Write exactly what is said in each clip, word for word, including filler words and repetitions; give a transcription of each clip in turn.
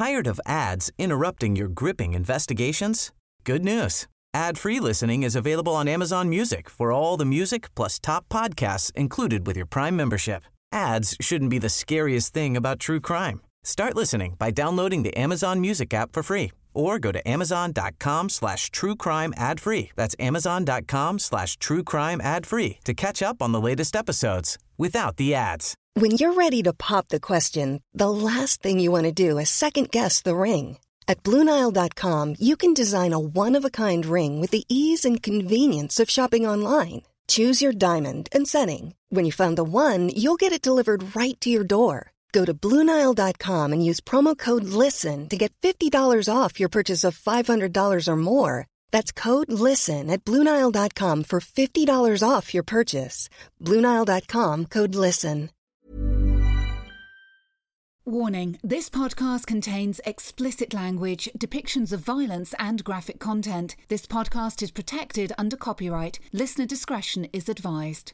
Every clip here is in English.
Tired of ads interrupting your gripping investigations? Good news. Ad-free listening is available on Amazon Music for all the music plus top podcasts included with your Prime membership. Ads shouldn't be the scariest thing about true crime. Start listening by downloading the Amazon Music app for free or go to amazon.com slash true crime ad free. That's amazon.com slash true crime ad free to catch up on the latest episodes without the ads. When you're ready to pop the question, the last thing you want to do is second-guess the ring. At Blue Nile dot com, you can design a one-of-a-kind ring with the ease and convenience of shopping online. Choose your diamond and setting. When you find the one, you'll get it delivered right to your door. Go to Blue Nile dot com and use promo code LISTEN to get fifty dollars off your purchase of five hundred dollars or more. That's code LISTEN at Blue Nile dot com for fifty dollars off your purchase. Blue Nile dot com, code LISTEN. Warning, this podcast contains explicit language, depictions of violence and graphic content. This podcast is protected under copyright. Listener discretion is advised.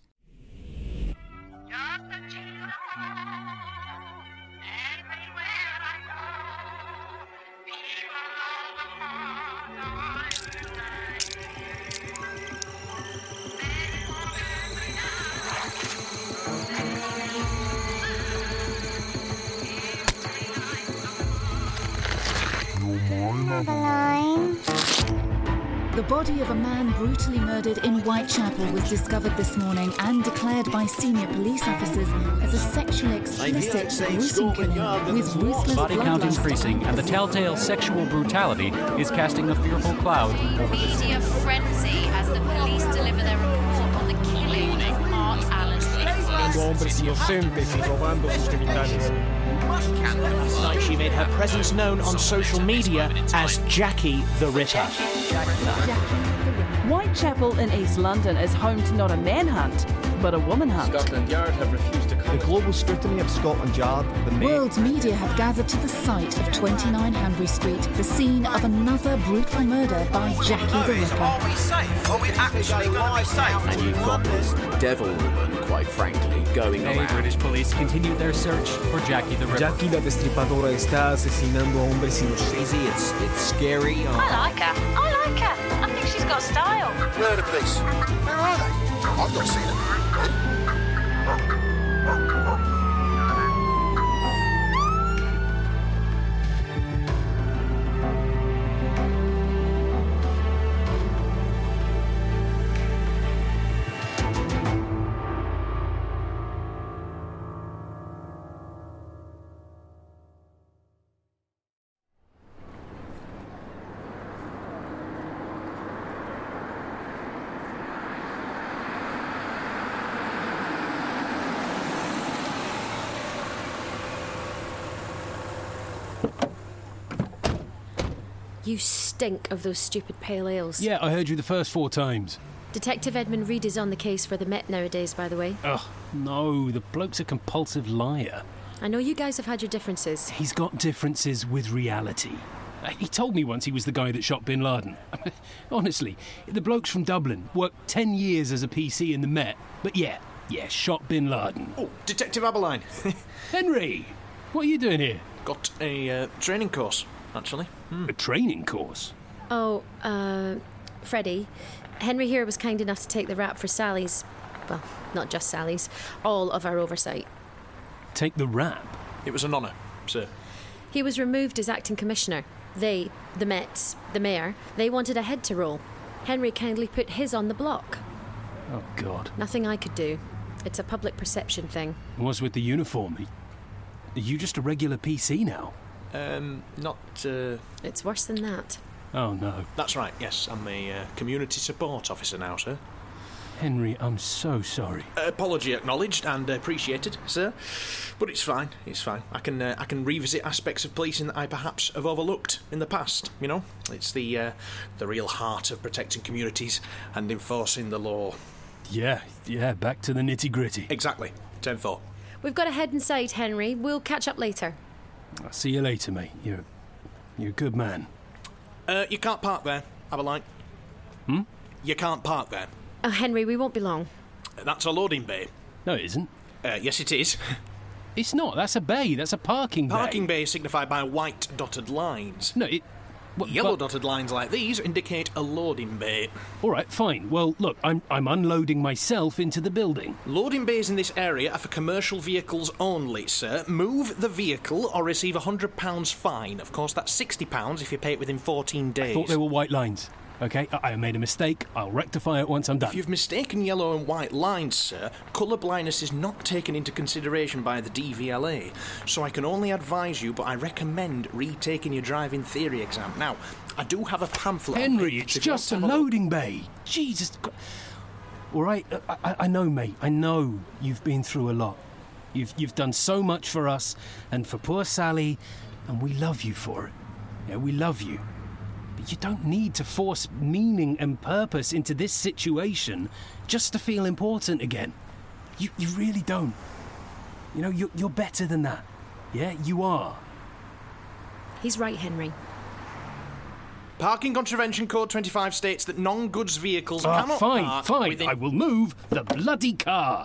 The body of a man brutally murdered in Whitechapel was discovered this morning and declared by senior police officers as a sexually explicit, gruesome killing with ruthless body count bloodlust. increasing, and the telltale sexual brutality is casting a fearful cloud over the city. Media frenzy as the police deliver their report on the killing of Art Allen. Last night she made her presence known on social media as Jackie the Ripper. Whitechapel in East London is home to not a manhunt, but a woman hunt. Scotland Yard have refused to come. The global scrutiny of Scotland Yard. The World media have gathered to the site of twenty-nine Hanbury Street, the scene of another brutal murder by Jackie the Ripper. Are we safe? Are we actually going to be safe? And you've got this devil woman, quite frankly, going Hey, around. British police continued their search for Jackie the Ripper. Jackie la Destripadora está asesinando a hombres inocentes. It's, it's scary. Oh. I like her. I like her. I think she's got style. Where are the police? Where are they? I've not seen them. You stink of those stupid pale ales. Yeah, I heard you the first four times. Detective Edmund Reed is on the case for the Met nowadays, by the way. Ugh, no, the bloke's a compulsive liar. I know you guys have had your differences. He's got differences with reality. He told me once he was the guy that shot Bin Laden. Honestly, the bloke's from Dublin, worked ten years as a P C in the Met, but yeah, yeah, shot Bin Laden. Oh, Detective Aberline. Henry, what are you doing here? Got a uh, training course, actually. Hmm. A training course? Oh, uh, Freddie, Henry here was kind enough to take the rap for Sally's, well, not just Sally's, all of our oversight. Take the rap? It was an honour, sir. He was removed as acting commissioner. They, the Mets, the mayor, they wanted a head to roll. Henry kindly put his on the block. Oh, God. Nothing I could do. It's a public perception thing. What's with the uniform? Are you just a regular P C now? Um, not, uh... It's worse than that. Oh, no. That's right, yes. I'm a uh, community support officer now, sir. Henry, I'm so sorry. Uh, apology acknowledged and appreciated, sir. But it's fine, it's fine. I can uh, I can revisit aspects of policing that I perhaps have overlooked in the past, you know? It's the, uh, the real heart of protecting communities and enforcing the law. Yeah, yeah, back to the nitty-gritty. Exactly. ten four. We've got a head in sight, Henry. We'll catch up later. I'll see you later, mate. You're, you're a good man. Uh, you can't park there, Aberline. Hmm? You can't park there. Oh, Henry, we won't be long. That's a loading bay. No, it isn't. Uh, yes, it is. It's not. That's a bay. That's a parking bay. Parking bay is signified by white dotted lines. No, it... What, Yellow but, dotted lines like these indicate a loading bay. All right, fine. Well, look, I'm I'm unloading myself into the building. Loading bays in this area are for commercial vehicles only, sir. Move the vehicle or receive a one hundred pounds fine. Of course, that's sixty pounds if you pay it within fourteen days. I thought they were white lines. OK, I, I made a mistake. I'll rectify it once I'm done. If you've mistaken yellow and white lines, sir, colour blindness is not taken into consideration by the D V L A. So I can only advise you, but I recommend retaking your driving theory exam. Now, I do have a pamphlet. Henry, it's just a loading bay. Jesus Christ. All right, I, I know, mate. I know you've been through a lot. You've, you've done so much for us and for poor Sally, and we love you for it. Yeah, we love you. But you don't need to force meaning and purpose into this situation just to feel important again. You you really don't. You know, you're, you're better than that. Yeah, you are. He's right, Henry. Parking Contravention Code twenty-five states that non-goods vehicles Ah, cannot fine, park fine. within... I will move the bloody car.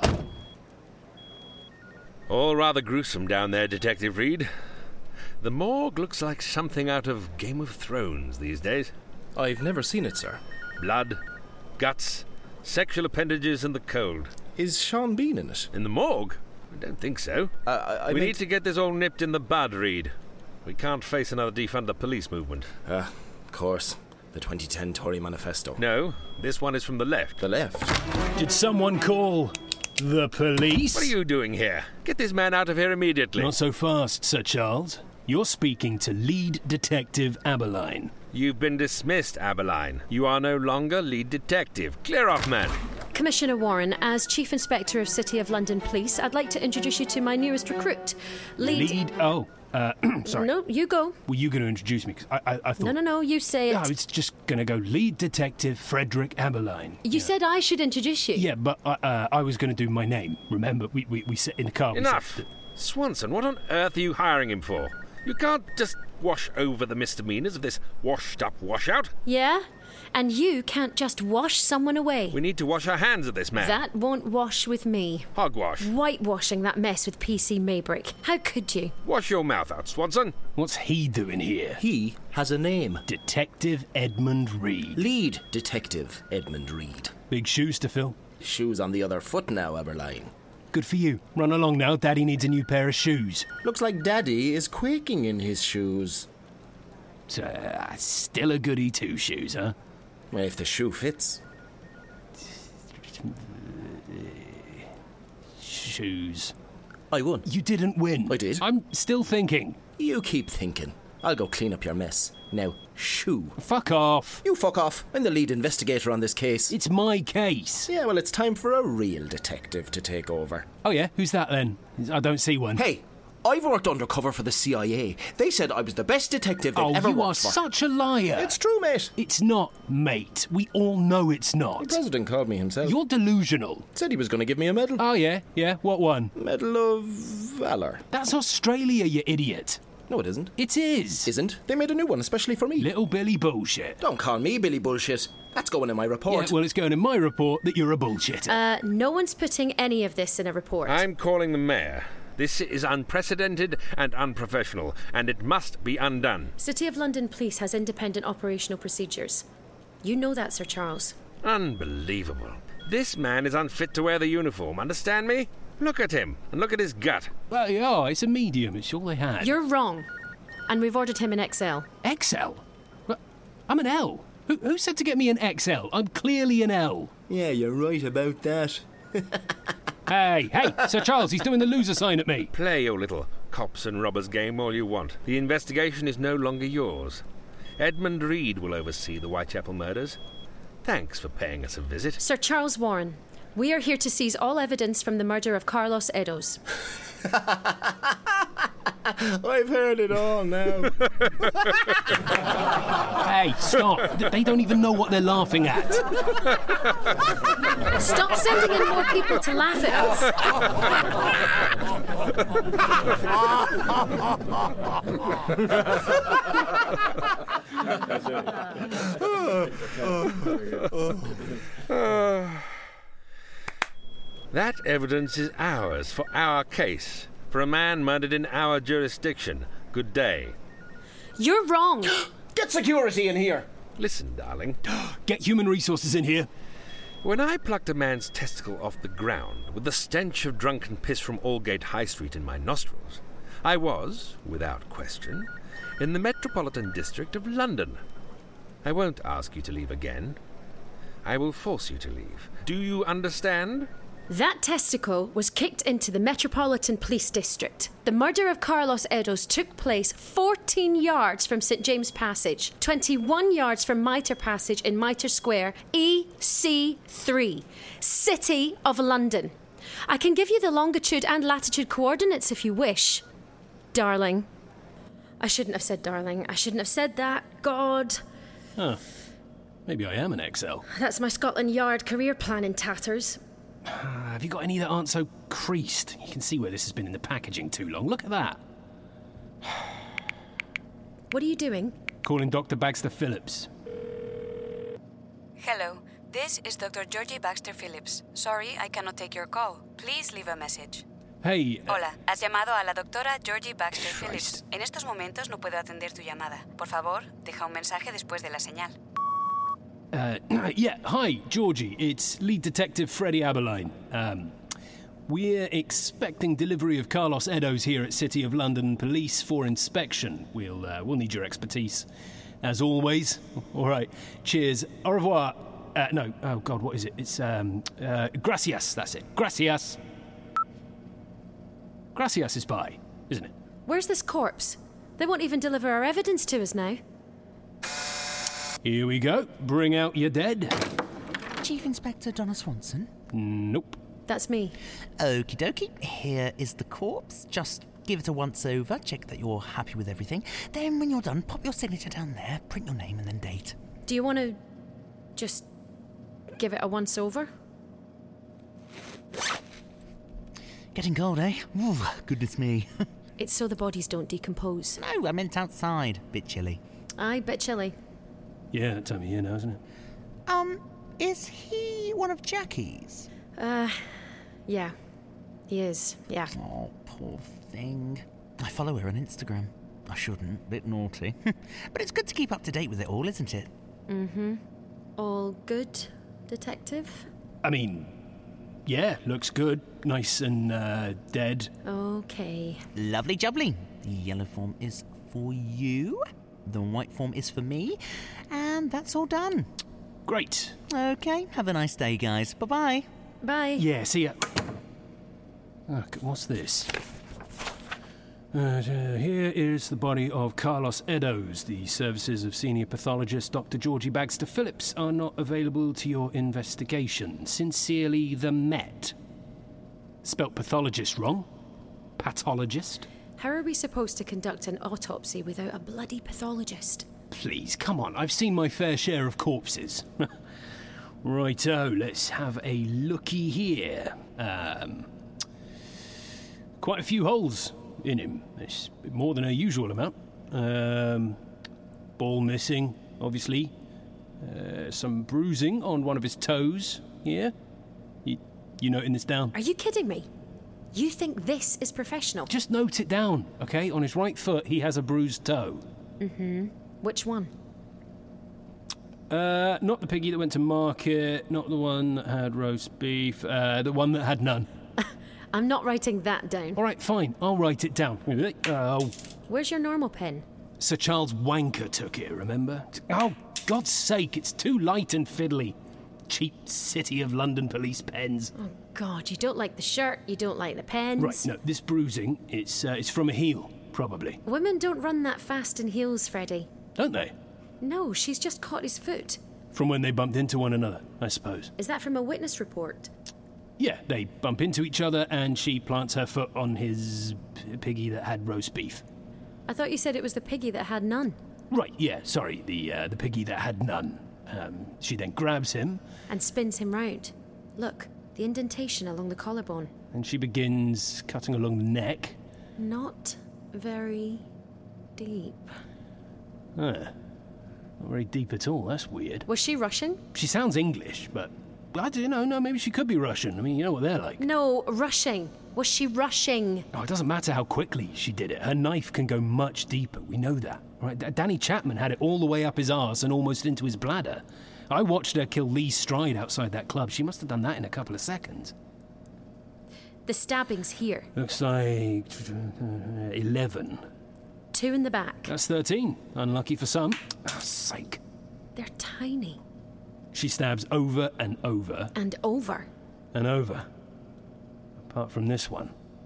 All rather gruesome down there, Detective Reed. The morgue looks like something out of Game of Thrones these days. I've never seen it, sir. Blood, guts, sexual appendages and the cold. Is Sean Bean in it? In the morgue? I don't think so. Uh, I, I we meant... need to get this all nipped in the bud, Reed. We can't face another defund the police movement. Ah, uh, of course. The twenty ten Tory manifesto. No, this one is from the left. The left? Did someone call the police? What are you doing here? Get this man out of here immediately. Not so fast, Sir Charles. You're speaking to lead detective Aberline. You've been dismissed, Aberline. You are no longer lead detective. Clear off, man. Commissioner Warren, as Chief Inspector of City of London Police, I'd like to introduce you to my newest recruit. Lead... Lead... Oh, uh, sorry. No, you go. Were you going to introduce me? Because I, I, I thought... No, no, no, you say it. No, it's just going to go lead detective Frederick Aberline. You yeah. said I should introduce you. Yeah, but uh, uh, I was going to do my name. Remember, we, we, we sit in the car. Enough! That... Swanson, what on earth are you hiring him for? You can't just wash over the misdemeanours of this washed-up washout. Yeah? And you can't just wash someone away. We need to wash our hands of this man. That won't wash with me. Hogwash. Whitewashing that mess with P C Maybrick. How could you? Wash your mouth out, Swanson. What's he doing here? He has a name. Detective Edmund Reed. Lead Detective Edmund Reed. Big shoes to fill. Shoes on the other foot now, Aberline. Good for you. Run along now. Daddy needs a new pair of shoes. Looks like Daddy is quaking in his shoes. Uh, still a goodie two shoes, huh? Well, if the shoe fits. Shoes. I won. You didn't win. I did. I'm still thinking. You keep thinking. I'll go clean up your mess. Now, shoe. Fuck off. You fuck off. I'm the lead investigator on this case. It's my case. Yeah, well, it's time for a real detective to take over. Oh, yeah? Who's that, then? I don't see one. Hey, I've worked undercover for the C I A. They said I was the best detective they've oh, ever worked for. Oh, you are such a liar. It's true, mate. It's not, mate. We all know it's not. The president called me himself. You're delusional. Said he was going to give me a medal. Oh, yeah? Yeah? What one? Medal of Valor. That's Australia, you idiot. No, it isn't. It is. Isn't? They made a new one especially for me. Little Billy Bullshit. Don't call me Billy Bullshit. That's going in my report. Yeah, well, it's going in my report that you're a bullshitter. Uh, no one's putting any of this in a report. I'm calling the mayor. This is unprecedented and unprofessional, and it must be undone. City of London Police has independent operational procedures. You know that, Sir Charles. Unbelievable. This man is unfit to wear the uniform, understand me? Look at him, and look at his gut. Well, yeah, it's a medium. It's all they had. You're wrong. And we've ordered him an X L. X L? Well, I'm an L. Who, who said to get me an X L? I'm clearly an L. Yeah, you're right about that. Hey, hey, Sir Charles, he's doing the loser sign at me. Play your little cops and robbers game all you want. The investigation is no longer yours. Edmund Reed will oversee the Whitechapel murders. Thanks for paying us a visit. Sir Charles Warren, we are here to seize all evidence from the murder of Carlos Edos. I've heard it all now. Hey, stop. They don't even know what they're laughing at. Stop sending in more people to laugh at us. That evidence is ours for our case. For a man murdered in our jurisdiction. Good day. You're wrong. Get security in here. Listen, darling. Get human resources in here. When I plucked a man's testicle off the ground with the stench of drunken piss from Aldgate High Street in my nostrils, I was, without question, in the Metropolitan District of London. I won't ask you to leave again. I will force you to leave. Do you understand? That testicle was kicked into the Metropolitan Police District. The murder of Carlos Edos took place fourteen yards from St James Passage, twenty-one yards from Mitre Passage in Mitre Square, E C three, City of London. I can give you the longitude and latitude coordinates if you wish. Darling. I shouldn't have said darling. I shouldn't have said that. God. Huh. Maybe I am an X L. That's my Scotland Yard career plan in tatters. Have you got any that aren't so creased? You can see where this has been in the packaging too long. Look at that. What are you doing? Calling Doctor Baxter Phillips. Hello, this is Doctor Georgie Baxter Phillips. Sorry, I cannot take your call. Please leave a message. Hey. Uh, Hola, has llamado a la doctora Georgie Baxter Phillips. En estos momentos no puedo atender tu llamada. Por favor, deja un mensaje después de la señal. Uh, yeah, hi, Georgie. It's lead detective Freddie Aberline. Um, we're expecting delivery of Carlos Edos here at City of London Police for inspection. We'll uh, we'll need your expertise, as always. All right. Cheers. Au revoir. Uh, no. Oh God, what is it? It's um. Uh, gracias. That's it. Gracias. Gracias is bye, isn't it? Where's this corpse? They won't even deliver our evidence to us now. Here we go. Bring out your dead. Chief Inspector Donna Swanson? Nope. That's me. Okie dokie. Here is the corpse. Just give it a once-over, check that you're happy with everything. Then, when you're done, pop your signature down there, print your name and then date. Do you want to just give it a once-over? Getting cold, eh? Ooh, goodness me. It's so the bodies don't decompose. No, I meant outside. Bit chilly. Aye, bit chilly. Yeah, that time of year now, isn't it? Um, is he one of Jackie's? Uh, yeah. He is, yeah. Oh, poor thing. I follow her on Instagram. I shouldn't, bit naughty. But it's good to keep up to date with it all, isn't it? Mm-hmm. All good, detective? I mean, yeah, looks good. Nice and, uh, dead. Okay. Lovely jubbly. The yellow form is for you. The white form is for me. And that's all done. Great. Okay, have a nice day, guys. Bye-bye. Bye. Yeah, see ya. Oh, what's this? Uh, here is the body of Carlos Edos. The services of senior pathologist Doctor Georgie Baxter Phillips are not available to your investigation. Sincerely, the Met. Spelt pathologist wrong. Pathologist. How are we supposed to conduct an autopsy without a bloody pathologist? Please, come on. I've seen my fair share of corpses. Righto, let's have a looky here. Um, quite a few holes in him. It's more than a usual amount. Um, ball missing, obviously. Uh, some bruising on one of his toes here. You, you noting this down? Are you kidding me? You think this is professional? Just note it down, okay? On his right foot, he has a bruised toe. Mm-hmm. Which one? Uh, not the piggy that went to market, not the one that had roast beef, uh, the one that had none. I'm not writing that down. All right, fine. I'll write it down. Oh. Where's your normal pen? Sir Charles Wanker took it, remember? Oh, God's sake, it's too light and fiddly. Cheap City of London police pens. Oh, God, you don't like the shirt, you don't like the pens. Right, no, this bruising, it's, uh, it's from a heel, probably. Women don't run that fast in heels, Freddie. Don't they? No, she's just caught his foot. From when they bumped into one another, I suppose. Is that from a witness report? Yeah, they bump into each other and she plants her foot on his piggy that had roast beef. I thought you said it was the piggy that had none. Right, yeah, sorry, the uh, the piggy that had none. Um, she then grabs him. And spins him round. Look, the indentation along the collarbone. And she begins cutting along the neck. Not very deep. Ah, not very deep at all, that's weird. Was she Russian? She sounds English, but I don't know, no, maybe she could be Russian. I mean, you know what they're like. No, rushing. Was she rushing? Oh, it doesn't matter how quickly she did it. Her knife can go much deeper. We know that. Right? D- Danny Chapman had it all the way up his arse and almost into his bladder. I watched her kill Lee Stride outside that club. She must have done that in a couple of seconds. The stabbing's here. Looks like eleven. Two in the back. That's thirteen. Unlucky for some. Oh, sake. They're tiny. She stabs over and over. And over. And over. Apart from this one.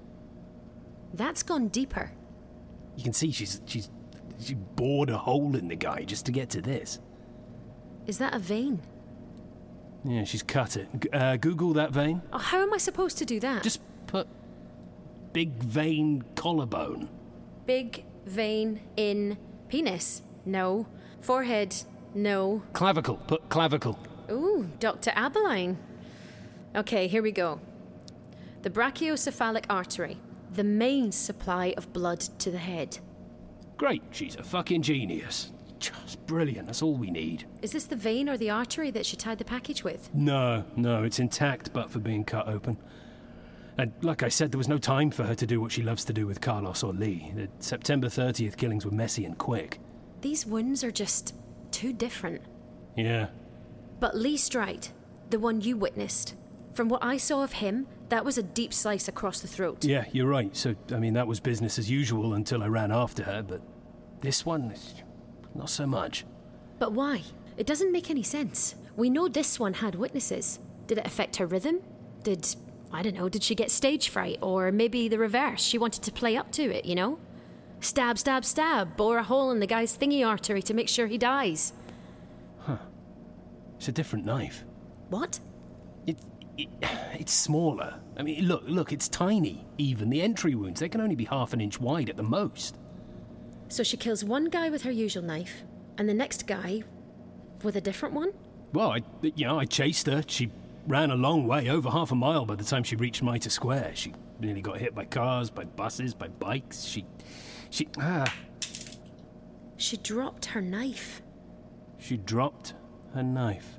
That's gone deeper. You can see she's she's she bored a hole in the guy just to get to this. Is that a vein? Yeah, she's cut it. G- uh, Google that vein. Oh, how am I supposed to do that? Just put big vein collarbone. Big vein in penis? No. Forehead? No. Clavicle. Put clavicle. Ooh, Doctor Abeline. Okay, here we go. The brachiocephalic artery. The main supply of blood to the head. Great, she's a fucking genius. Just brilliant, that's all we need. Is this the vein or the artery that she tied the package with? No, no, it's intact but for being cut open. And like I said, there was no time for her to do what she loves to do with Carlos or Lee. The September thirtieth killings were messy and quick. These wounds are just too different. Yeah. But Lee Stride, the one you witnessed, from what I saw of him, that was a deep slice across the throat. Yeah, you're right. So, I mean, that was business as usual until I ran after her, but this one, not so much. But why? It doesn't make any sense. We know this one had witnesses. Did it affect her rhythm? Did, I don't know, did she get stage fright? Or maybe the reverse, she wanted to play up to it, you know? Stab, stab, stab, bore a hole in the guy's thingy artery to make sure he dies. Huh. It's a different knife. What? It, it, it's smaller. I mean, look, look, it's tiny, even. The entry wounds, they can only be half an inch wide at the most. So she kills one guy with her usual knife, and the next guy with a different one? Well, I, you know, I chased her. She ran a long way, over half a mile by the time she reached Mitre Square. She nearly got hit by cars, by buses, by bikes. She... She... Ah. She dropped her knife. She dropped her knife.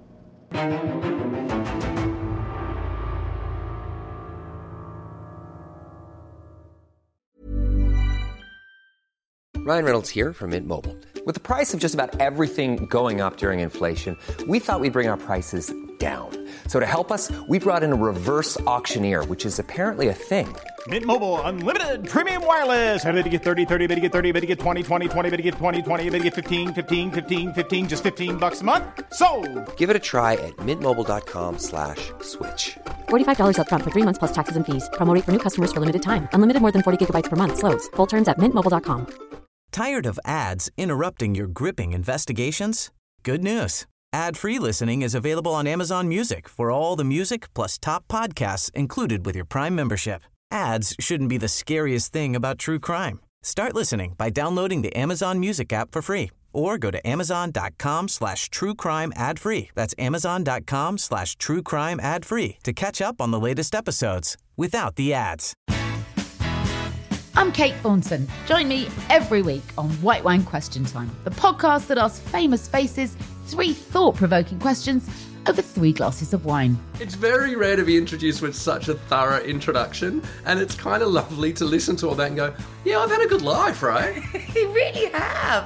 Ryan Reynolds here from Mint Mobile. With the price of just about everything going up during inflation, we thought we'd bring our prices down. So to help us, we brought in a reverse auctioneer, which is apparently a thing. Mint Mobile Unlimited Premium Wireless. How to get thirty, thirty, bit to get thirty, bit to get twenty, twenty, twenty, bit to get twenty, twenty, bit to get fifteen, fifteen, fifteen, fifteen, just fifteen bucks a month? Sold! Give it a try at mintmobile.com slash switch. forty-five dollars up front for three months plus taxes and fees. Promo rate for new customers for limited time. Unlimited more than forty gigabytes per month. Slows full terms at mint mobile dot com. Tired of ads interrupting your gripping investigations? Good news. Ad-free listening is available on Amazon Music for all the music plus top podcasts included with your Prime membership. Ads shouldn't be the scariest thing about true crime. Start listening by downloading the Amazon Music app for free or go to amazon.com slash true crime ad free. That's amazon.com slash true crime ad free to catch up on the latest episodes without the ads. I'm Kate Thornton. Join me every week on White Wine Question Time, the podcast that asks famous faces three thought-provoking questions over three glasses of wine. It's very rare to be introduced with such a thorough introduction, and it's kind of lovely to listen to all that and go, yeah, I've had a good life, right? You really have.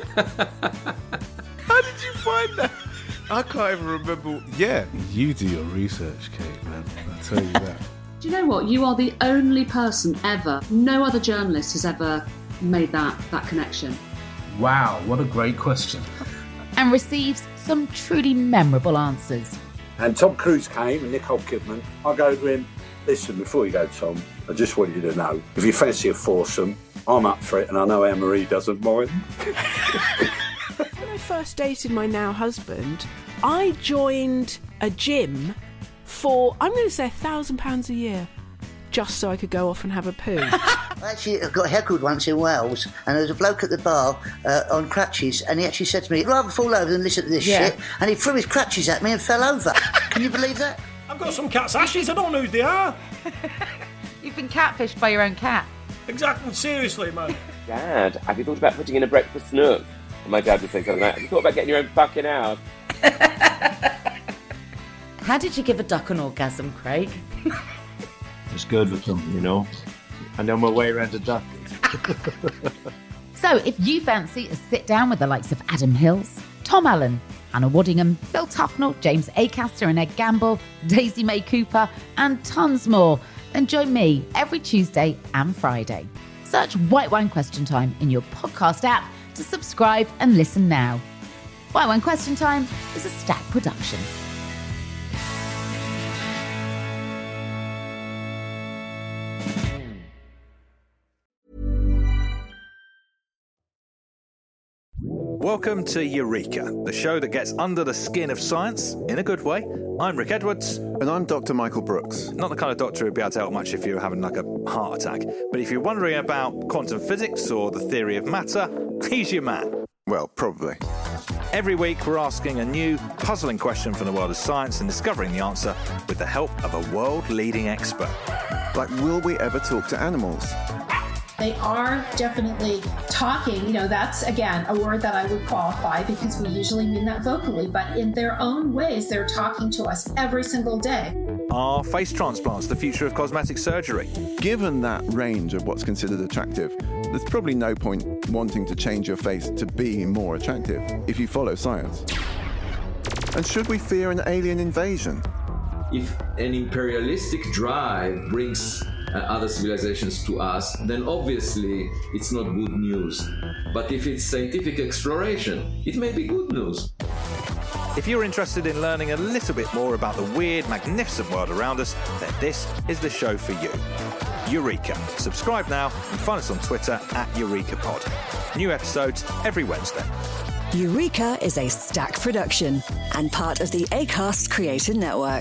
How did you find that? I can't even remember. Yeah, you do your research, Kate, man. I'll tell you that. Do you know what? You are the only person ever, no other journalist has ever made that, that connection. Wow, what a great question. And receives some truly memorable answers. And Tom Cruise came and Nicole Kidman. I go to him, listen, before you go, Tom, I just want you to know, if you fancy a foursome, I'm up for it and I know Anne-Marie doesn't mind. When I first dated my now husband, I joined a gym for, I'm going to say, a thousand pounds a year, just so I could go off and have a poo. Actually, I got heckled once in Wales, and there was a bloke at the bar uh, on crutches, and he actually said to me, I'd rather fall over than listen to this Yeah. shit, and he threw his crutches at me and fell over. Can you believe that? I've got some cat's ashes, I don't know who they are. You've been catfished by your own cat. Exactly, seriously, man. Dad, have you thought about putting in a breakfast nook? And my dad would say something like, have you thought about getting your own fucking house? How did you give a duck an orgasm, Craig? It's good with them, you know. I know my way around a duck. So if you fancy a sit down with the likes of Adam Hills, Tom Allen, Anna Waddingham, Phil Tufnell, James Acaster and Ed Gamble, Daisy May Cooper, and tons more, then join me every Tuesday and Friday. Search White Wine Question Time in your podcast app to subscribe and listen now. White Wine Question Time is a Stack production. Welcome to Eureka, the show that gets under the skin of science in a good way. I'm Rick Edwards. And I'm Doctor Michael Brooks. Not the kind of doctor who'd be able to help much if you were having like a heart attack. But if you're wondering about quantum physics or the theory of matter, he's your man. Well, probably. Every week we're asking a new, puzzling question from the world of science and discovering the answer with the help of a world-leading expert. Like, will we ever talk to animals? They are definitely talking. You know, that's, again, a word that I would qualify because we usually mean that vocally, but in their own ways, they're talking to us every single day. Are face transplants the future of cosmetic surgery? Given that range of what's considered attractive, there's probably no point wanting to change your face to be more attractive if you follow science. And should we fear an alien invasion? If an imperialistic drive brings uh, other civilizations to us, then obviously it's not good news. But if it's scientific exploration, it may be good news. If you're interested in learning a little bit more about the weird, magnificent world around us, then this is the show for you. Eureka. Subscribe now and find us on Twitter at EurekaPod. New episodes every Wednesday. Eureka is a Stack production and part of the Acast Creator Network.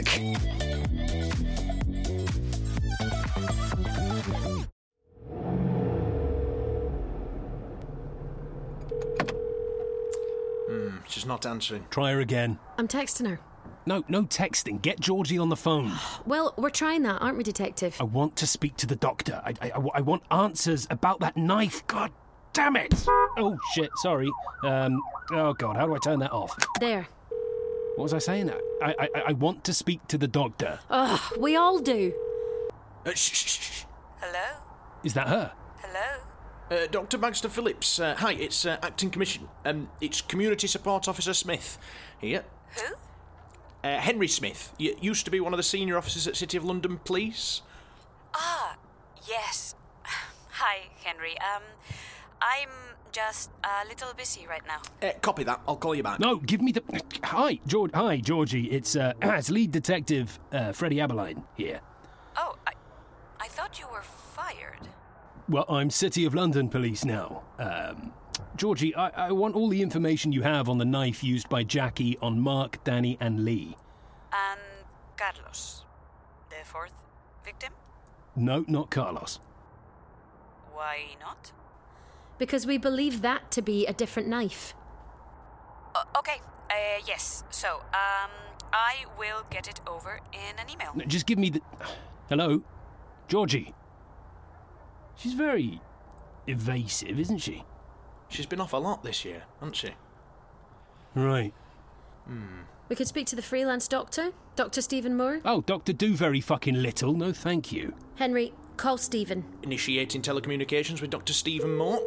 Hmm, she's not answering. Try her again. I'm texting her. No, no texting. Get Georgie on the phone. Well, we're trying that, aren't we, Detective? I want to speak to the doctor. I, I, I want answers about that knife. God damn it! Oh, shit, sorry. Um, oh, God, how do I turn that off? There. What was I saying? I, I, I want to speak to the doctor. Ugh, we all do. Uh, shh, shh, shh. Hello? Is that her? Hello? Uh, Doctor Baxter Phillips. Uh, hi, it's uh, Acting Commission. Um, it's Community Support Officer Smith here. Who? Uh, Henry Smith. Y- used to be one of the senior officers at City of London Police. Ah, yes. Hi, Henry. Um, I'm just a little busy right now. Uh, copy that. I'll call you back. No, give me the... Hi, George. Hi, Georgie. It's, uh, it's lead detective uh, Freddie Aberline here. Oh, I, I thought you were fired. Well, I'm City of London Police now. Um, Georgie, I, I want all the information you have on the knife used by Jackie on Mark, Danny and Lee. And Carlos, the fourth victim? No, not Carlos. Why not? Because we believe that to be a different knife. Uh, okay, uh, yes. So, um, I will get it over in an email. Just give me the... Hello? Georgie? She's very evasive, isn't she? She's been off a lot this year, hasn't she? Right. Hmm. We could speak to the freelance doctor, Doctor Stephen Moore. Oh, Doctor Do Very Fucking Little. No, thank you. Henry, call Stephen. Initiating telecommunications with Doctor Stephen Moore.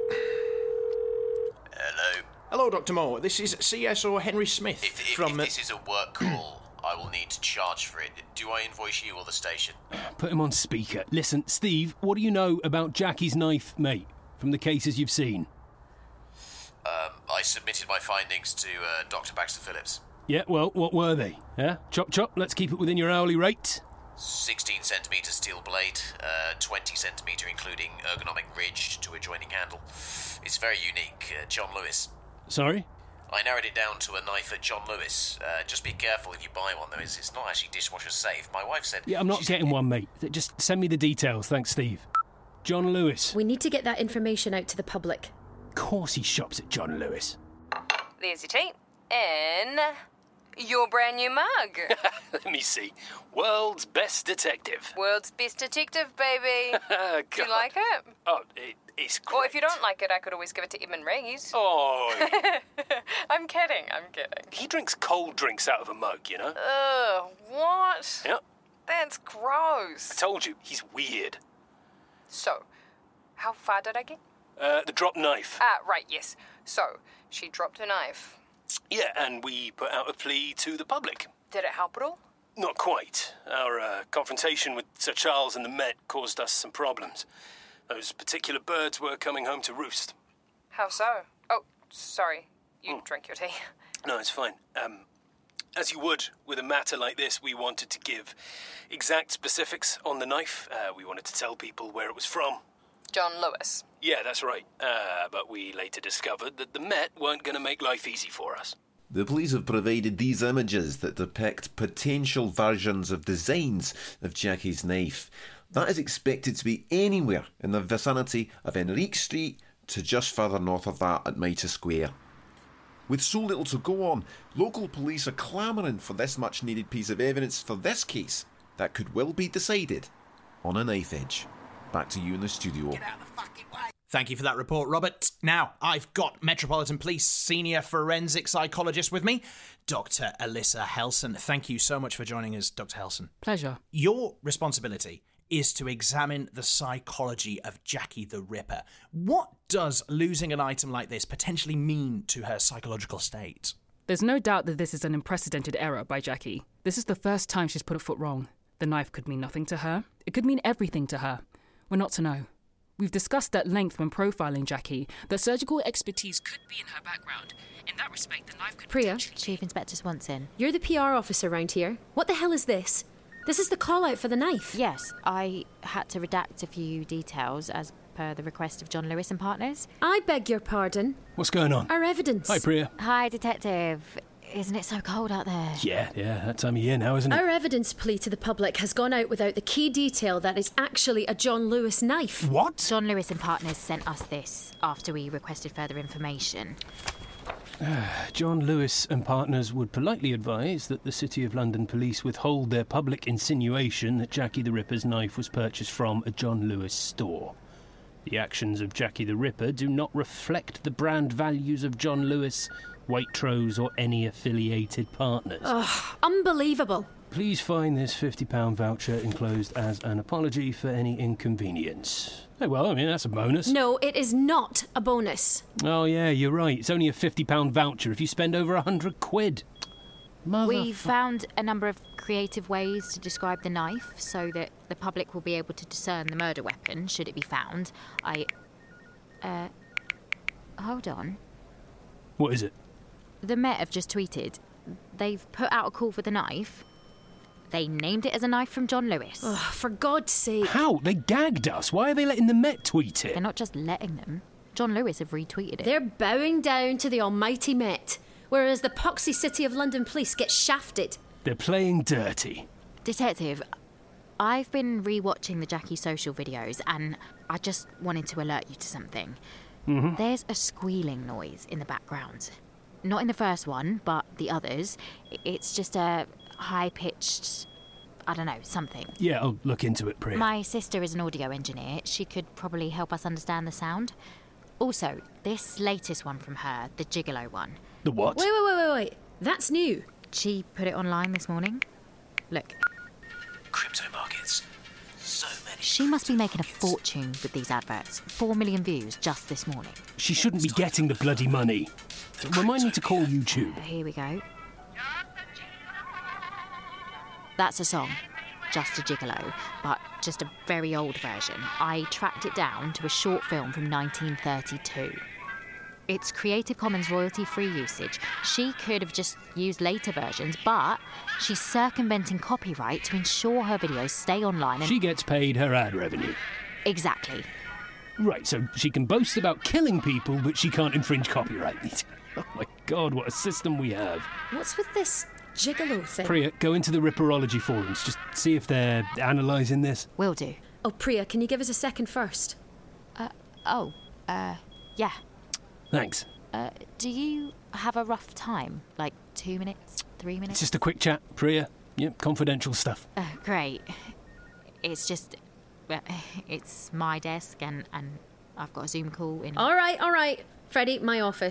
Hello. Hello, Doctor Moore. This is C S O Henry Smith If, if, from... if this is a work call, I will need to charge for it. Do I invoice you or the station? Put him on speaker. Listen, Steve, what do you know about Jackie's knife, mate, from the cases you've seen? Um, I submitted my findings to uh, Doctor Baxter Phillips. Yeah, well, what were they? Yeah? Chop chop, let's keep it within your hourly rate. sixteen centimetre steel blade, uh, twenty centimetre including ergonomic ridge to adjoining handle. It's very unique. Uh, John Lewis. Sorry? I narrowed it down to a knife at John Lewis. Uh, just be careful if you buy one, though. It's, it's not actually dishwasher safe. My wife said... Yeah, I'm not getting one, mate. Just send me the details, thanks, Steve. John Lewis. We need to get that information out to the public. Of course he shops at John Lewis. There's your tea. And your brand new mug. Let me see. World's best detective. World's best detective, baby. Do you like it? Oh, it, it's great. Or if you don't like it, I could always give it to Edmund Reed. Oh. I'm I'm kidding, I'm kidding. He drinks cold drinks out of a mug, you know? Ugh, what? Yep. That's gross. I told you, he's weird. So, how far did I get? Uh, the drop knife. Ah, right, yes. So, she dropped a knife. Yeah, and we put out a plea to the public. Did it help at all? Not quite. Our uh, confrontation with Sir Charles and the Met caused us some problems. Those particular birds were coming home to roost. How so? Oh, sorry. You Mm. drink your tea. No, it's fine. Um, as you would with a matter like this, we wanted to give exact specifics on the knife. Uh, we wanted to tell people where it was from. John Lewis. Yeah, that's right. Uh, but we later discovered that the Met weren't going to make life easy for us. The police have provided these images that depict potential versions of designs of Jackie's knife. That is expected to be anywhere in the vicinity of Enrique Street to just further north of that at Mitre Square. With so little to go on, local police are clamouring for this much needed piece of evidence for this case that could well be decided on a knife edge. Back to you in the studio. Thank you for that report, Robert. Now, I've got Metropolitan Police Senior Forensic Psychologist with me, Doctor Alyssa Helson. Thank you so much for joining us, Doctor Helson. Pleasure. Your responsibility is to examine the psychology of Jackie the Ripper. What does losing an item like this potentially mean to her psychological state? There's no doubt that this is an unprecedented error by Jackie. This is the first time she's put a foot wrong. The knife could mean nothing to her. It could mean everything to her. We're not to know. We've discussed at length when profiling Jackie that surgical expertise could be in her background. In that respect, the knife could Priya, Chief Inspector Swanson. You're the P R officer around here. What the hell is this? This is the call-out for the knife. Yes, I had to redact a few details as per the request of John Lewis and Partners. I beg your pardon. What's going on? Our evidence. Hi, Priya. Hi, Detective. Isn't it so cold out there? Yeah, yeah, that time of year now, isn't it? Our evidence plea to the public has gone out without the key detail that it's actually a John Lewis knife. What? John Lewis and Partners sent us this after we requested further information. John Lewis and Partners would politely advise that the City of London Police withhold their public insinuation that Jackie the Ripper's knife was purchased from a John Lewis store. The actions of Jackie the Ripper do not reflect the brand values of John Lewis, Waitrose or any affiliated partners. Ugh, unbelievable. Please find this fifty pound voucher enclosed as an apology for any inconvenience. Oh, well, I mean, that's a bonus. No, it is not a bonus. Oh, yeah, you're right. It's only a fifty pound voucher if you spend over a hundred quid. Motherf- We found a number of creative ways to describe the knife so that the public will be able to discern the murder weapon should it be found. I... Uh... Hold on. What is it? The Met have just tweeted. They've put out a call for the knife. They named it as a knife from John Lewis. Oh, for God's sake. How? They gagged us. Why are they letting the Met tweet it? They're not just letting them. John Lewis have retweeted it. They're bowing down to the almighty Met, whereas the poxy City of London Police get shafted. They're playing dirty. Detective, I've been re-watching the Jackie social videos and I just wanted to alert you to something. Mm-hmm. There's a squealing noise in the background. Not in the first one, but the others. It's just a high-pitched, I don't know, something. Yeah, I'll look into it, Priya. My sister is an audio engineer. She could probably help us understand the sound. Also, this latest one from her, the Gigolo one. The what? Wait, wait, wait, wait, wait. That's new. She put it online this morning. Look. Crypto markets. So many. She must be making a fortune with these adverts. Four million views just this morning. She shouldn't be getting the bloody money. Remind me to call YouTube. Here we go. That's a song. Just a Gigolo, but just a very old version. I tracked it down to a short film from nineteen thirty-two. It's Creative Commons royalty-free usage. She could have just used later versions, but she's circumventing copyright to ensure her videos stay online and... She gets paid her ad revenue. Exactly. Right, so she can boast about killing people, but she can't infringe copyright. Oh my God, what a system we have. What's with this Gigolo thing? Priya, go into the Ripperology forums. Just see if they're analysing this. Will do. Oh, Priya, can you give us a second first? Uh, oh, uh, yeah. Thanks. Uh, do you have a rough time? Like two minutes? Three minutes? It's just a quick chat, Priya. Yep, confidential stuff. Uh, great. It's just... Uh, it's my desk and, and I've got a Zoom call in... All right, all right. Freddie, my office.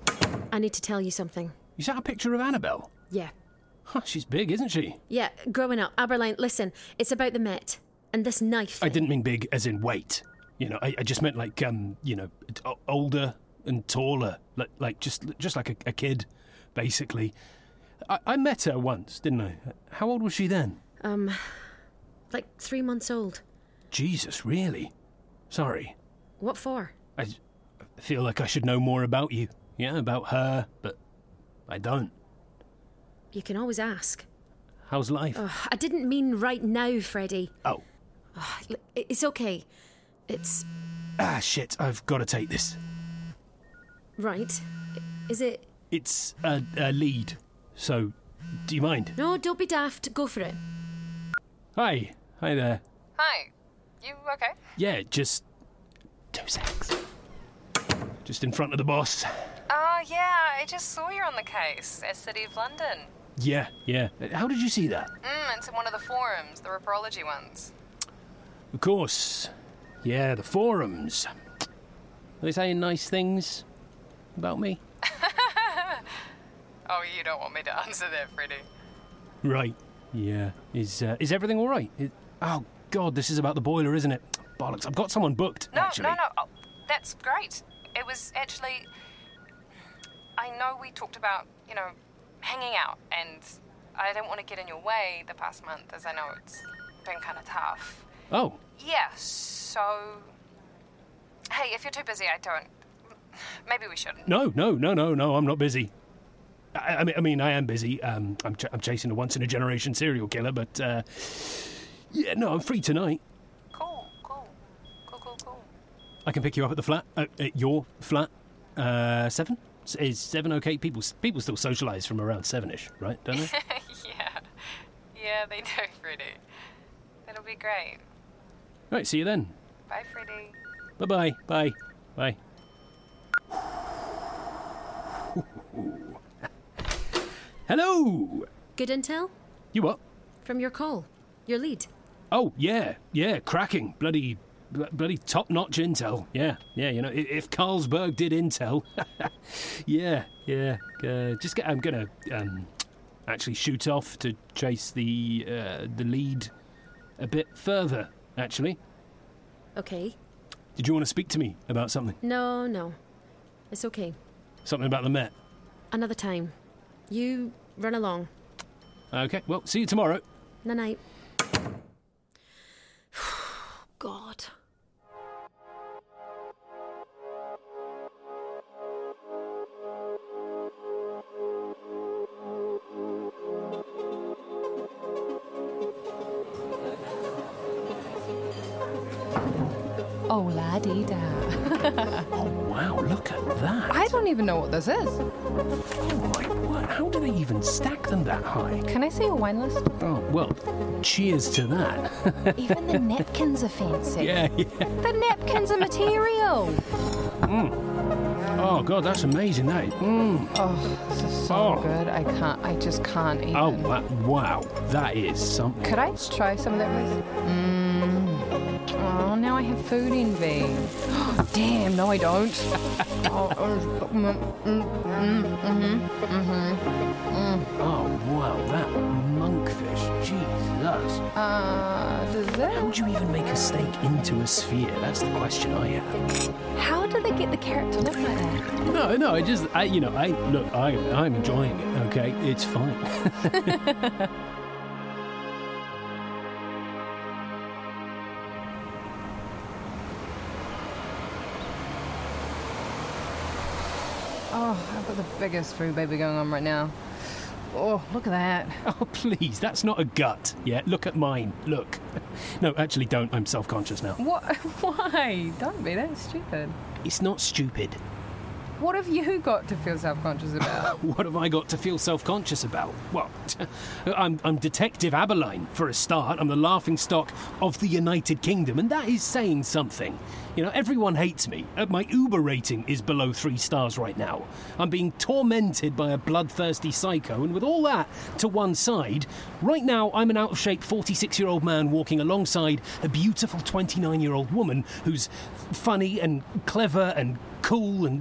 I need to tell you something. Is that a picture of Annabelle? Yeah. Huh, she's big, isn't she? Yeah, growing up. Aberline, listen, it's about the Met and this knife. I didn't mean big as in weight. You know, I, I just meant like, um, you know, o- older and taller. Like, like just just like a, a kid, basically. I, I met her once, didn't I? How old was she then? Um, like three months old. Jesus, really? Sorry. What for? I feel like I should know more about you. Yeah, about her, but I don't. You can always ask. How's life? Ugh, I didn't mean right now, Freddie. Oh. Ugh, it's okay. It's... Ah, shit, I've got to take this. Right. Is it... It's a, a lead, so do you mind? No, don't be daft. Go for it. Hi. Hi there. Hi. You okay? Yeah, just... two secs. Just in front of the boss. Oh, yeah, I just saw you on the case at City of London. Yeah, yeah. How did you see that? Mm, it's in one of the forums, the reprology ones. Of course. Yeah, the forums. Are they saying nice things about me? Oh, you don't want me to answer that, Freddie. Right. Yeah. Is uh, is everything all right? It, oh, God, this is about the boiler, isn't it? Bollocks, I've got someone booked, No, actually. no, no. Oh, that's great. It was actually... I know we talked about, you know, hanging out, and I didn't want to get in your way the past month, as I know it's been kind of tough. Oh. Yeah, so... Hey, if you're too busy, I don't... Maybe we shouldn't. No, no, no, no, no, I'm not busy. I, I mean, I mean, I am busy. Um, I'm, ch- I'm chasing a once-in-a-generation serial killer, but, uh... yeah, no, I'm free tonight. Cool, cool. Cool, cool, cool. I can pick you up at the flat, uh, at your flat. Uh, seven? Is seven okay? People people still socialise from around seven-ish, right? Don't they? Yeah. Yeah, they do, Freddie. That'll be great. Right, see you then. Bye, Freddie. Bye-bye. Bye. Bye. Hello! Good intel? You what? From your call. Your lead. Oh, yeah. Yeah, cracking. Bloody... Bloody top-notch intel. Yeah, yeah, you know, if Carlsberg did intel... yeah, yeah. Uh, just get... I'm going to um, actually shoot off to chase the uh, the lead a bit further, actually. Okay. Did you want to speak to me about something? No, no. It's okay. Something about the Met? Another time. You run along. Okay, well, see you tomorrow. Night-night. God. Oh, la-dee-da. Oh, wow, look at that. I don't even know what this is. Oh, my word. How do they even stack them that high? Can I see a wine list? Oh, well, cheers to that. Even the napkins are fancy. Yeah, yeah. The napkins are material. Mm. Oh, God, that's amazing, that is. Mm. Oh, this is so Oh. good. I can't, I just can't even. Oh, wa- wow. That is something. Could I try some of that, please? Mm. Oh, now I have food envy. Damn, no, I don't. oh, mm, mm, mm, mm-hmm, mm-hmm, mm. Oh, wow, that monkfish. Jesus. Uh, does that... How would you even make a steak into a sphere? That's the question I have. How do they get the carrot to look like that? No, no, I just, I, you know, I, look, I, I'm enjoying it, okay? It's fine. Oh, I've got the biggest food baby going on right now. Oh, look at that. Oh, please, that's not a gut. Yeah, look at mine. Look. No, actually, don't. I'm self-conscious now. What? Why? Don't be that stupid. It's not stupid. What have you got to feel self-conscious about? What have I got to feel self-conscious about? Well, I'm, I'm Detective Aberline, for a start. I'm the laughingstock of the United Kingdom, and that is saying something. You know, everyone hates me. Uh, my Uber rating is below three stars right now. I'm being tormented by a bloodthirsty psycho, and with all that to one side, right now I'm an out-of-shape forty-six-year-old man walking alongside a beautiful twenty-nine-year-old woman who's funny and clever and cool and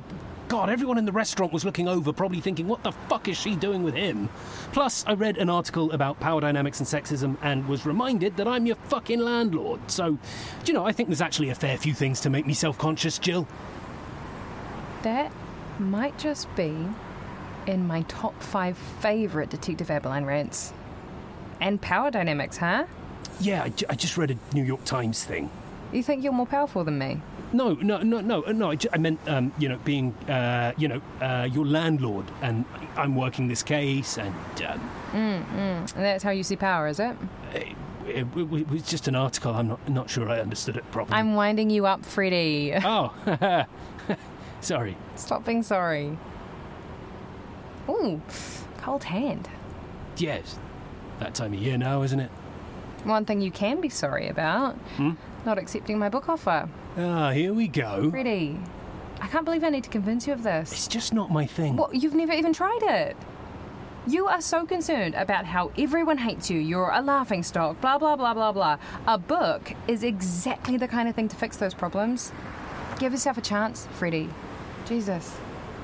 God, everyone in the restaurant was looking over, probably thinking, what the fuck is she doing with him? Plus, I read an article about power dynamics and sexism and was reminded that I'm your fucking landlord. So, do you know, I think there's actually a fair few things to make me self-conscious, Jill. That might just be in my top five favourite Detective Aberline rants. And power dynamics, huh? Yeah, I, j- I just read a New York Times thing. You think you're more powerful than me? No, no, no, no, no. I, j- I meant, um, you know, being, uh, you know, uh, your landlord, and I'm working this case, and. Um, mm, mm. And that's how you see power, is it? It, it, it was just an article. I'm not not sure I understood it properly. I'm winding you up, Freddie. Oh, sorry. Stop being sorry. Ooh, cold hand. Yes, that time of year now, isn't it? One thing you can be sorry about, hmm? not accepting my book offer. Ah, here we go. Freddie, I can't believe I need to convince you of this. It's just not my thing. Well, you've never even tried it. You are so concerned about how everyone hates you, you're a laughingstock, blah, blah, blah, blah, blah. A book is exactly the kind of thing to fix those problems. Give yourself a chance, Freddie. Jesus.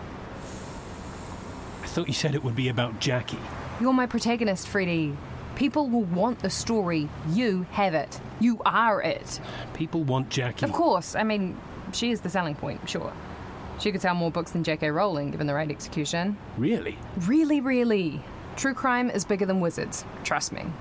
I thought you said it would be about Jackie. You're my protagonist, Freddie. People will want the story. You have it. You are it. People want Jackie. Of course. I mean, she is the selling point, sure. She could sell more books than J K Rowling, given the right execution. Really? Really, really. True crime is bigger than wizards. Trust me.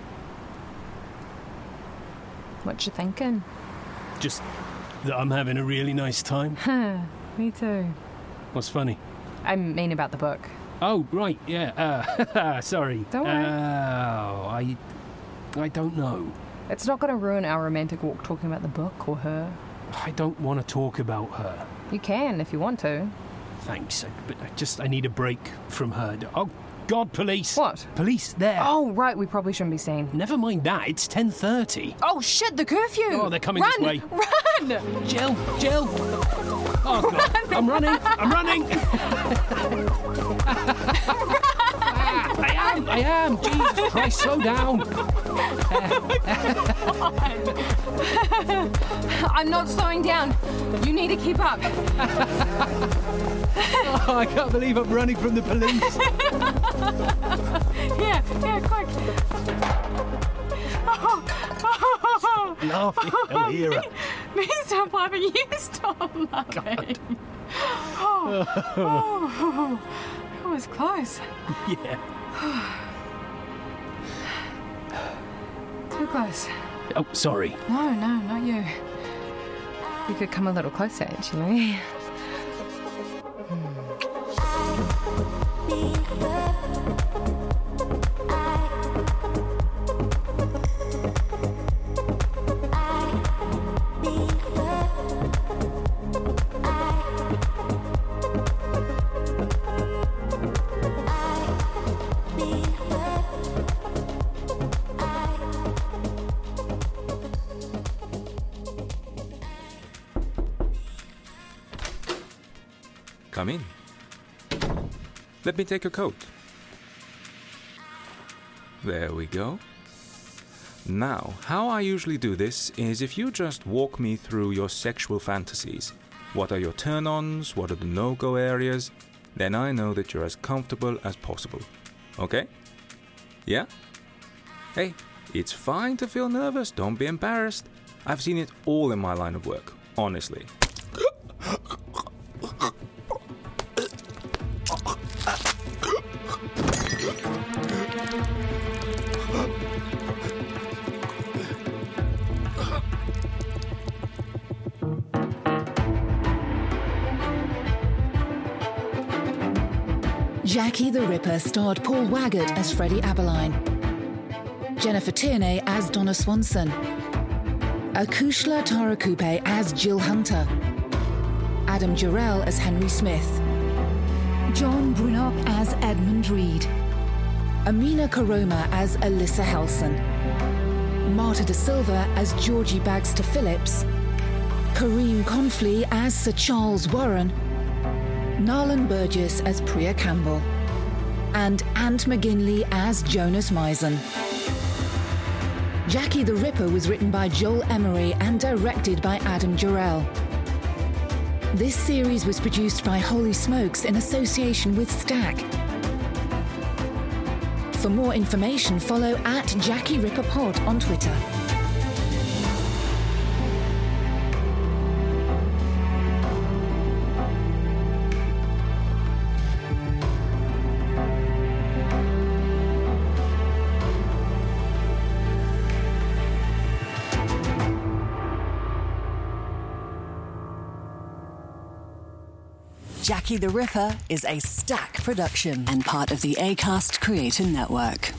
What you thinking? Just that I'm having a really nice time. Huh, me too. What's funny? I mean about the book. Oh, right, yeah. Uh, sorry. Don't worry. Oh, I... I don't know. It's not going to ruin our romantic walk talking about the book or her. I don't want to talk about her. You can if you want to. Thanks, I, but I just... I need a break from her. Oh, God, police. What? Police, there. Oh, right, we probably shouldn't be seen. Never mind that, it's ten thirty. Oh, shit, the curfew! Oh, they're coming Run! this way. Run! Jill, Jill! Oh, God, Run. I'm running, I'm running! I am, I am! Jesus Christ, slow down! I'm not slowing down. You need to keep up. Oh, I can't believe I'm running from the police. yeah, yeah, quick. Oh, oh, laughing, I'll hear her. Me, me stop laughing, you stop laughing. Oh, oh, oh, that was close. Yeah. Too close. Oh, sorry. No, no, not you. You could come a little closer, actually. Come in. Let me take your coat. There we go. Now, how I usually do this is if you just walk me through your sexual fantasies. What are your turn-ons? What are the no-go areas? Then I know that you're as comfortable as possible. Okay? Yeah? Hey, it's fine to feel nervous. Don't be embarrassed. I've seen it all in my line of work, honestly. Jackie the Ripper starred Paul Waggart as Freddie Aberline, Jennifer Tierney as Donna Swanson, Akushla Tarakupe as Jill Hunter, Adam Jarrell as Henry Smith, John Brunop as Edmund Reed, Amina Karoma as Alyssa Helson, Marta da Silva as Georgie Bagster Phillips, Kareem Confley as Sir Charles Warren, Narlan Burgess as Priya Campbell, and Ant McGinley as Jonas Misen. Jackie the Ripper was written by Joel Emery and directed by Adam Jarrell. This series was produced by Holy Smokes in association with Stack. For more information, follow at Jackie Ripper Pod on Twitter. Jackie the Ripper is a Stack production and part of the Acast Creator Network.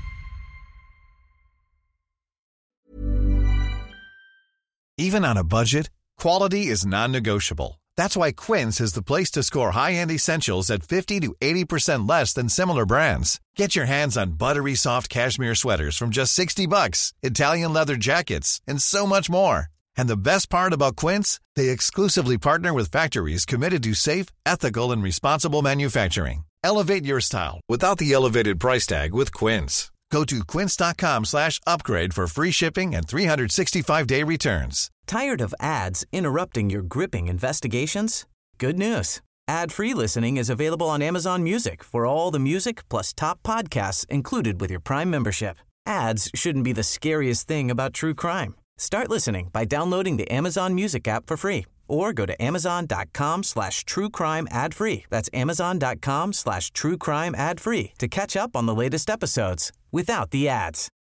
Even on a budget, quality is non-negotiable. That's why Quince is the place to score high-end essentials at fifty to eighty percent less than similar brands. Get your hands on buttery soft cashmere sweaters from just sixty bucks, Italian leather jackets, and so much more. And the best part about Quince, they exclusively partner with factories committed to safe, ethical, and responsible manufacturing. Elevate your style without the elevated price tag with Quince. Go to quince.com slash upgrade for free shipping and three sixty-five day returns. Tired of ads interrupting your gripping investigations? Good news. Ad-free listening is available on Amazon Music for all the music plus top podcasts included with your Prime membership. Ads shouldn't be the scariest thing about true crime. Start listening by downloading the Amazon Music app for free or go to amazon.com slash true crime ad free. That's amazon.com slash true crime ad free to catch up on the latest episodes without the ads.